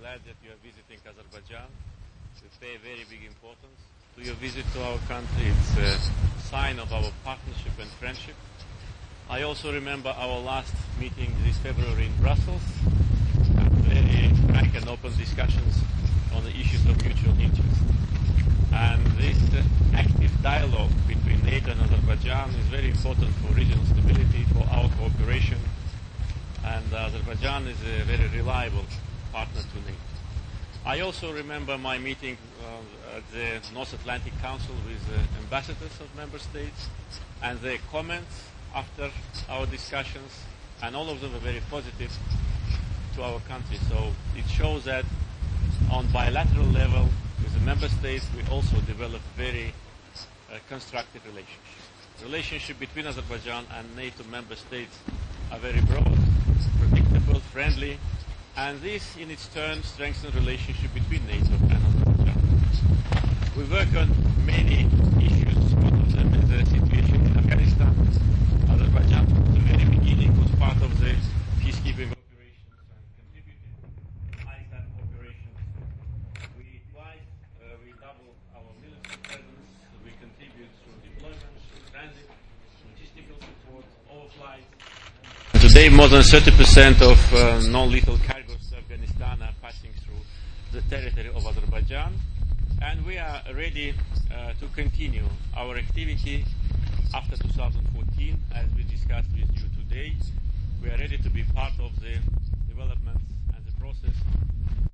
glad that you are visiting Azerbaijan. We pay very big importance to your visit to our country. It's a sign of our partnership and friendship. I also remember our last meeting this February in Brussels. Very frank and open discussions on the issues of mutual interest. And this active dialogue between NATO and Azerbaijan is very important for regional stability, for our cooperation. And Azerbaijan is a very reliable partner to NATO. I also remember my meeting at the North Atlantic Council with ambassadors of member states and their comments after our discussions, and all of them were very positive to our country. So it shows that on bilateral level with the member states we also develop very constructive relationship. Relationship between Azerbaijan and NATO member states are very broad, predictable, friendly, and this in its turn strengthens the relationship between NATO and Azerbaijan. We work on many issues. One of them is the situation in Afghanistan. Azerbaijan from the very beginning was part of the peacekeeping operations and contributed to ISAF operations. We double our military presence. We contribute through deployments, through transit, logistical support, overflights. Today, more than 30% of non-lethal cargoes to Afghanistan are passing through the territory of Azerbaijan, and we are ready to continue our activity after 2014, as we discussed with you today. We are ready to be part of the developments and the process after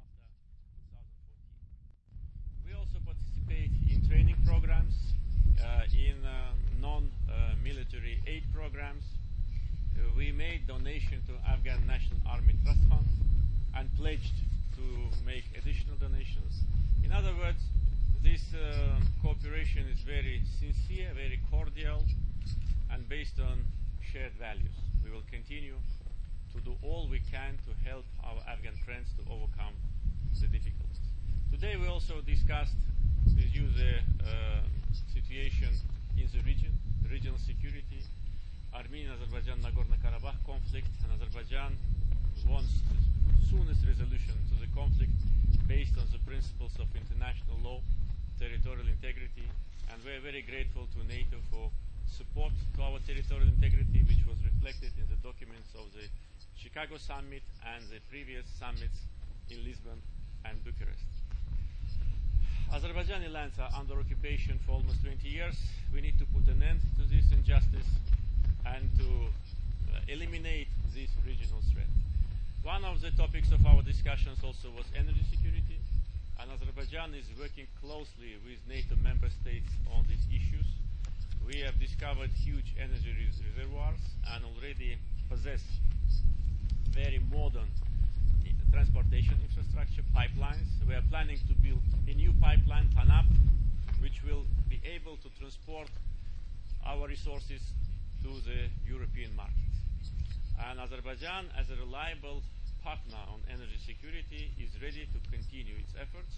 2014. We also participate in training programs, in non-military aid programs. We made donation to Afghan National Army Trust Fund and pledged to make additional donations. In other words, this cooperation is very sincere, very cordial, and based on shared values. We will continue to do all we can to help our Afghan friends to overcome the difficulties. Today we also discussed with you the situation in the region, regional security, Armenian-Azerbaijan Nagorno-Karabakh conflict, and Azerbaijan wants the soonest resolution to the conflict based on the principles of international law, territorial integrity, and we are very grateful to NATO for support to our territorial integrity, which was reflected in the documents of the Chicago summit and the previous summits in Lisbon and Bucharest. Azerbaijani lands are under occupation for almost 20 years. We need to put an end to this injustice and to eliminate this regional threat. One of the topics of our discussions also was energy security, and Azerbaijan is working closely with NATO member states on these issues. We have discovered huge energy reservoirs and already possess very modern transportation infrastructure, pipelines. We are planning to build a new pipeline, TANAP, which will be able to transport our resources to the European markets. And Azerbaijan, as a reliable partner on energy security, is ready to continue its efforts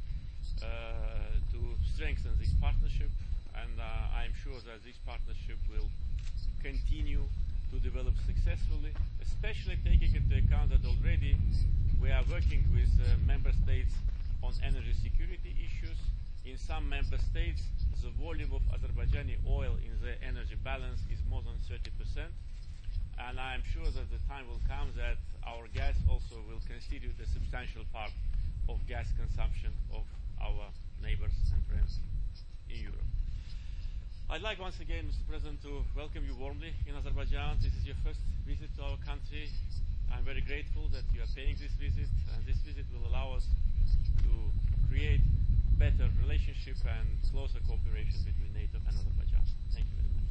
to strengthen this partnership, and I am sure that this partnership will continue to develop successfully, especially taking into account that already we are working with member states on energy security issues. In some member states, the volume of Azerbaijani oil in the energy balance is more than 30%, and I am sure that the time will come that our gas also will constitute a substantial part of gas consumption of our neighbors and friends in Europe. I'd like once again, Mr. President, to welcome you warmly in Azerbaijan. This is your first visit to our country. I'm very grateful that you are paying this visit, and this visit will allow us to create better relationship and closer cooperation between NATO and Azerbaijan. Thank you very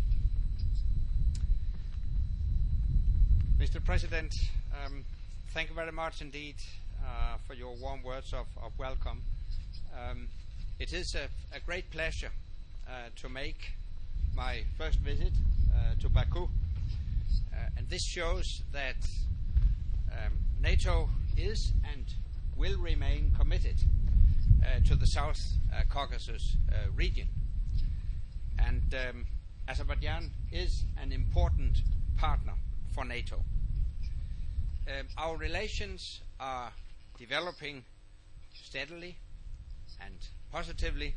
much. Mr. President, thank you very much indeed for your warm words of welcome. It is a great pleasure to make my first visit to Baku, and this shows that NATO is and will remain committed to the South Caucasus region, and Azerbaijan is an important partner for NATO. Our relations are developing steadily and positively.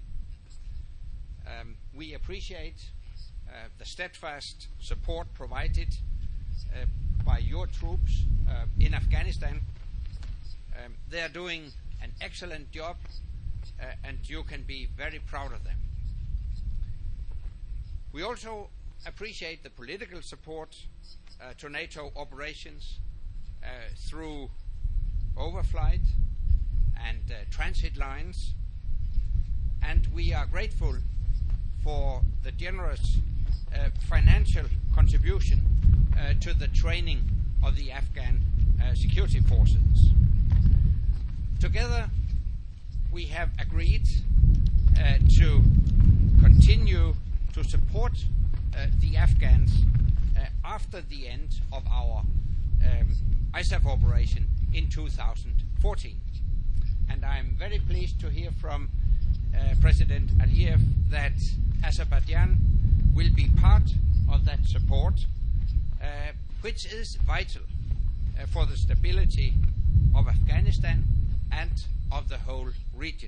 We appreciate the steadfast support provided by your troops in Afghanistan. They are doing an excellent job, and you can be very proud of them. We also appreciate the political support to NATO operations through overflight and transit lines, and we are grateful for the generous financial contribution to the training of the Afghan security forces. Together, we have agreed to continue to support the Afghans after the end of our ISAF operation in 2014. And I'm very pleased to hear from President Aliyev that Azerbaijan will be part of that support, which is vital for the stability of Afghanistan and of the whole region.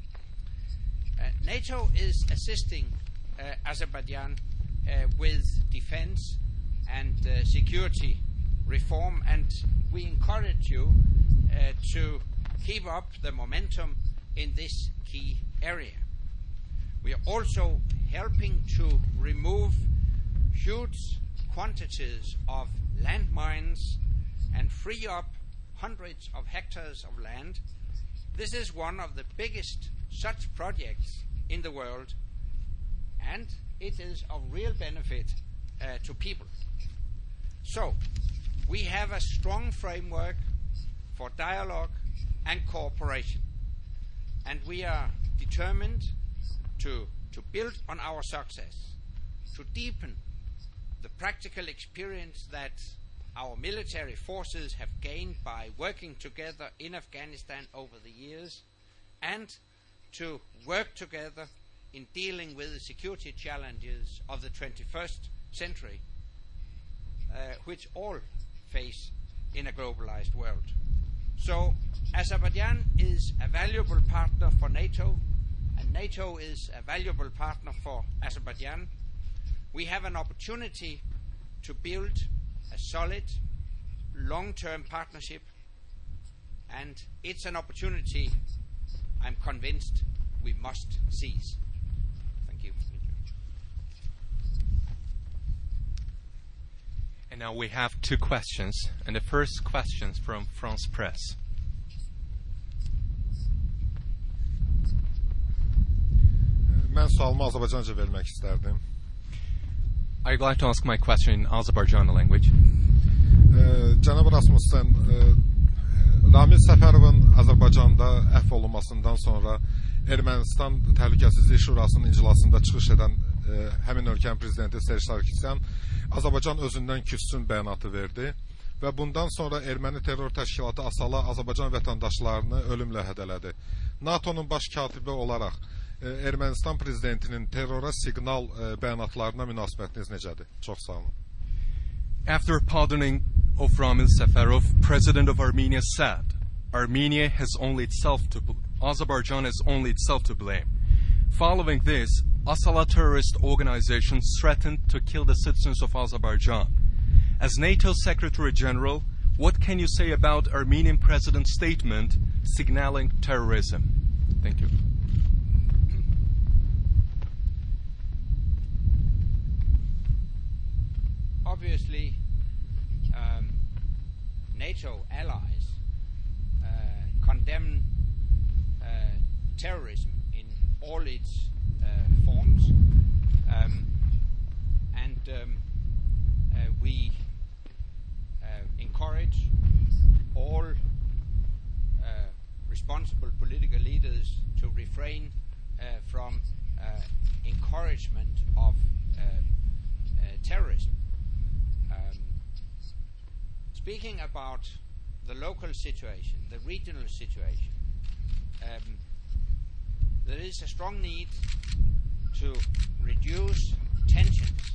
NATO is assisting Azerbaijan with defense and security reform, and we encourage you to keep up the momentum in this key area. We are also helping to remove huge quantities of landmines and free up hundreds of hectares of land. This is one of the biggest such projects in the world, and it is of real benefit to people. So, we have a strong framework for dialogue and cooperation, and we are determined to build on our success, to deepen the practical experience that our military forces have gained by working together in Afghanistan over the years, and to work together in dealing with the security challenges of the 21st century, which all face in a globalized world. So Azerbaijan is a valuable partner for NATO, and NATO is a valuable partner for Azerbaijan. We have an opportunity to build a solid, long-term partnership, and it's an opportunity I'm convinced we must seize. Thank you. And now we have two questions, and the first question is from France Press. Ben sualımı Azərbaycanca vermək istərdim. I'd like to ask my question in Azerbaijani language. Cənab Rasmussen, Ramil Səfərovun Azərbaycanda əfv olunmasından sonra Ermənistan Təhlükəsizlik Şurasının iclasında çıxış edən həmin ölkənin prezidenti Serj Sarkisyan Azərbaycan özündən küssün bəyanatı verdi və bundan sonra erməni terror təşkilatı ASALA Azərbaycan vətəndaşlarını ölümlə hədələdi. NATO'nun baş katibi olaraq Ermənistan prezidentinin terrora siqnal bəyanatlarına münasibətiniz necədir? Çox sağ olun. After pardoning of Ramil Safarov, President of Armenia said, Armenia has only itself to Azerbaijan has only itself to blame. Following this, ASALA terrorist organization threatened to kill the citizens of Azerbaijan. As NATO Secretary General, what can you say about Armenian President's statement signaling terrorism? Thank you. Obviously, NATO allies condemn terrorism in all its forms, and we encourage all responsible political leaders to refrain from encouragement of terrorism. Speaking about the local situation, the regional situation, there is a strong need to reduce tensions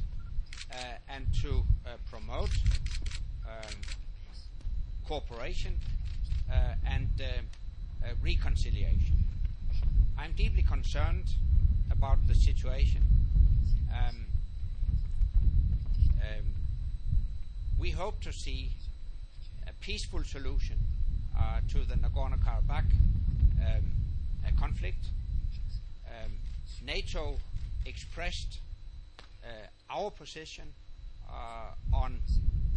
and to promote cooperation and reconciliation. I'm deeply concerned about the situation. We hope to see a peaceful solution to the Nagorno-Karabakh conflict. NATO expressed our position on the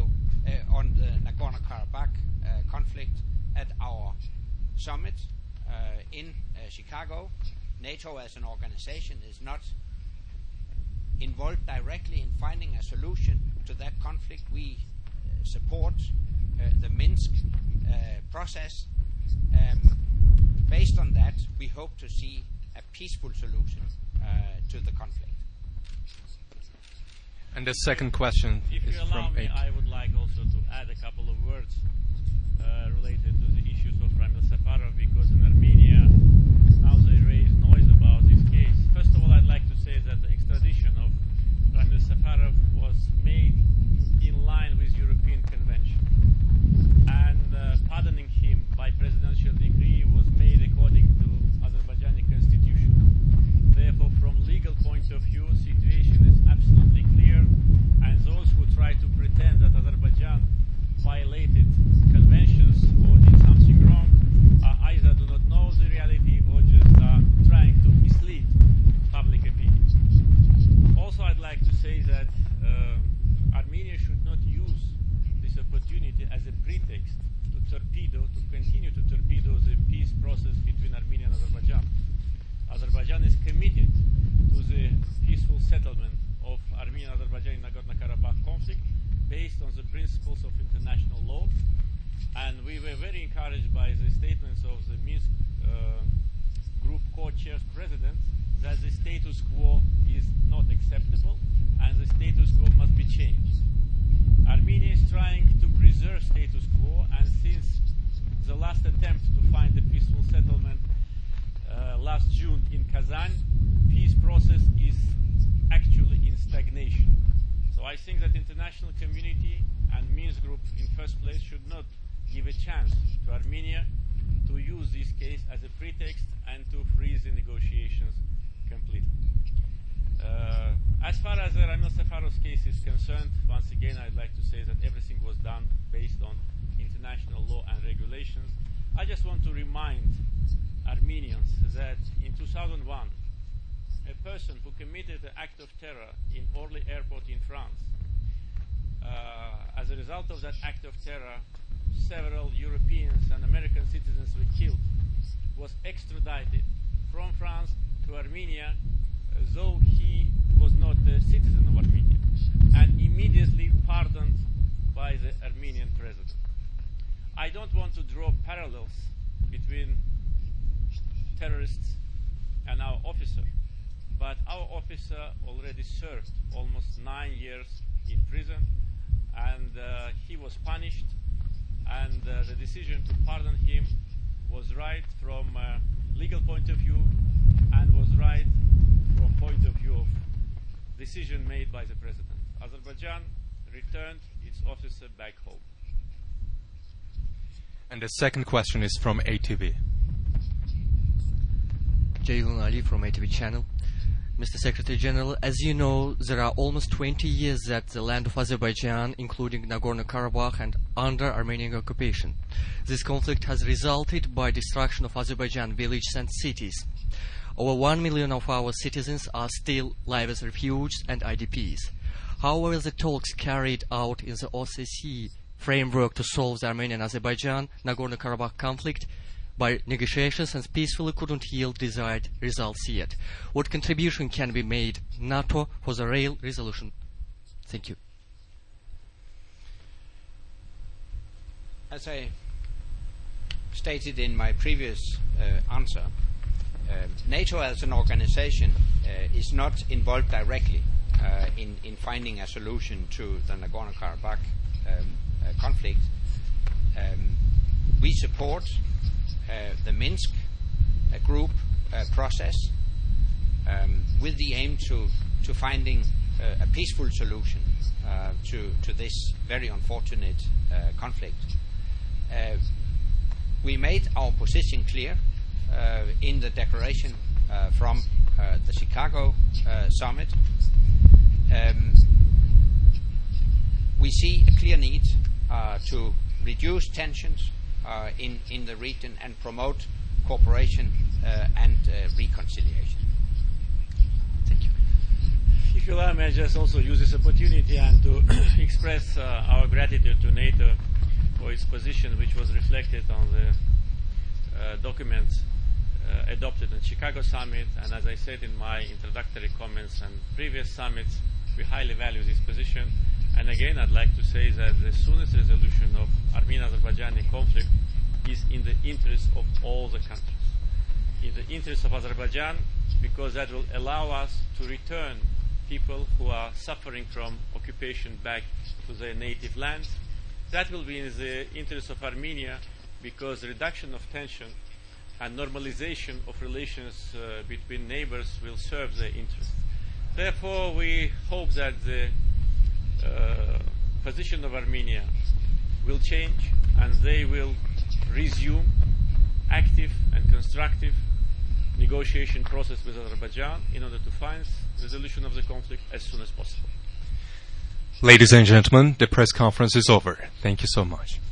Nagorno-Karabakh conflict at our summit in Chicago. NATO as an organization is not involved directly in finding a solution to that conflict. We support the Minsk process. Based on that, we hope to see a peaceful solution to the conflict. And the second question If is you allow from me, I would like also to add a couple of words related to the issues of Ramil Safarov, because in Armenia now they raise noise about this case. First of all, I'd like to say that the extradition of Ramil Safarov was made in line with European Convention, and pardoning him by presidential decree was made according to Azerbaijani constitution. Therefore, from legal point of view, situation is absolutely clear, and those who try to pretend that Azerbaijan violated conventions or did something wrong either do not know the reality or just are trying to mislead public opinion. Also, I'd like to say that Armenia should not use this opportunity as a pretext to continue to torpedo the peace process between Armenia and Azerbaijan. Azerbaijan is committed to the peaceful settlement of Armenia and Azerbaijan in Nagorno-Karabakh conflict based on the principles of international law, and we were very encouraged by the statements of the Minsk group co-chair's president that the status quo is not acceptable and the status quo must be changed. Armenia is trying to preserve status quo, and since the last attempt to find a peaceful settlement last June in Kazan, peace process is actually in stagnation. So I think that international community and Minsk group in first place should not give a chance to Armenia to use this case as a pretext and to freeze the negotiations completely. As far as the Ramil Safarov's case is concerned, once again I'd like to say that everything was done based on international law and regulations. I just want to remind Armenians that in 2001 a person who committed an act of terror in Orly airport in France, as a result of that act of terror, several Europeans and American citizens were killed, was extradited from France to Armenia, though he was not a citizen of Armenia, and immediately pardoned by the Armenian president. I don't want to draw parallels between terrorists and our officer, but our officer already served almost 9 years in prison, and he was punished, and the decision to pardon him was right from a legal point of view and was right from point of view of decision made by the president. Azerbaijan returned its officer back home. And the second question is from ATV. Ceyhun Ali from ATV channel. Mr. Secretary General, as you know, there are almost 20 years that the land of Azerbaijan, including Nagorno-Karabakh, and under Armenian occupation. This conflict has resulted by destruction of Azerbaijan villages and cities. Over 1 million of our citizens are still live as refugees and IDPs. How will the talks carried out in the OSCE framework to solve the Armenian-Azerbaijan Nagorno-Karabakh conflict by negotiations and peacefully couldn't yield desired results yet? What contribution can be made NATO for the real resolution? Thank you. As I stated in my previous answer, NATO as an organization is not involved directly in finding a solution to the Nagorno-Karabakh conflict. We support the Minsk group process with the aim to finding a peaceful solution to this very unfortunate conflict. we made our position clear in the declaration from the Chicago summit. We see a clear need to reduce tensions in the region and promote cooperation and reconciliation. Thank you. If you allow me, I just also use this opportunity and to express our gratitude to NATO for its position, which was reflected on the document adopted in Chicago summit. And as I said in my introductory comments and previous summits, we highly value this position. And again, I'd like to say that the soonest resolution of Armenian-Azerbaijani conflict is in the interest of all the countries. In the interest of Azerbaijan, because that will allow us to return people who are suffering from occupation back to their native lands. That will be in the interest of Armenia, because the reduction of tension and normalization of relations between neighbors will serve their interests. Therefore, we hope that the position of Armenia will change and they will resume active and constructive negotiation process with Azerbaijan in order to find resolution of the conflict as soon as possible. Ladies and gentlemen, the press conference is over. Thank you so much.